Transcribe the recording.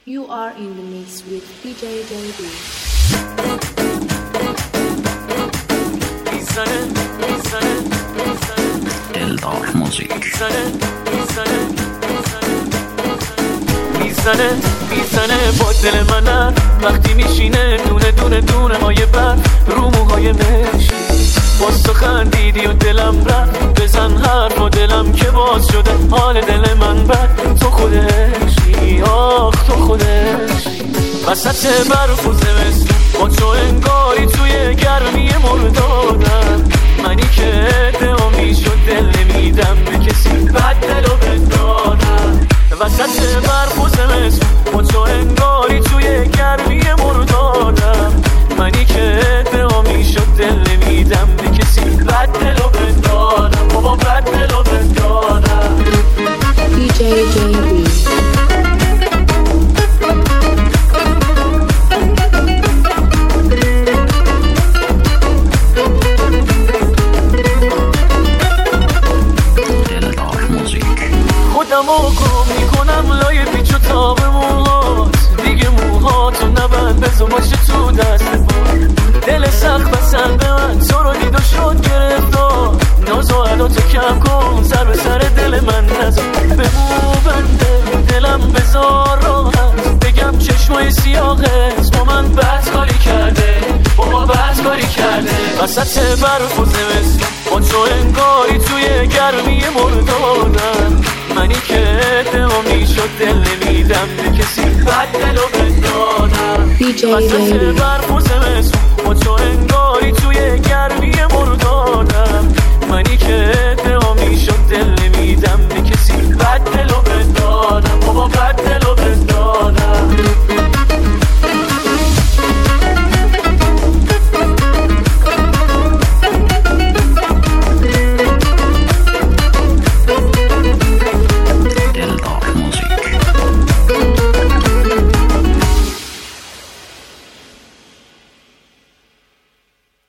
You are in the mix with DJ JB. دلدار موزیک میزنه با دل من وقتی میشینه دونه دونه دونه های برد رو موهای مشکی. باز تو خندیدی و دلم رفت، بزن حرف و دلم که باز شده حال دل من بد. تو خودشی، آخ تو خودشی، وسط برف و زمستون با تو انگاری توی گرمی مردادم. منی که ادعا شد دل نمیدم به کسی بد دلو بدانم. وسط برف و زمستون با تو انگاری توی گرمی مردادم. منی که ادعا شد دل نمیدم به کسی بد دلو بدانم. بابا بد دلو بدانم. DJ JB. خودمو گم میکنم لای پیچ و تاب موهات، دیگه موهاتو نبند بزو باشه تو دست بار. دل سخت بسن به من تو رو دید و شد گرفتار. ناز و عداتو کم کن، سر به سر دل من نزار. به مو بنده دلم بذار راحت، بگم چشمای سیاهت با من بد کاری کرده، بابا بد کاری کرده. وسط برف و زمستون با تو انگاری توی گرمی مردادم. منی که ادعا میشد دل نمیدم به کسی بد دلو بدانم. وسط برف و زمستون با تو انگاری توی گرمی مردادم. منی که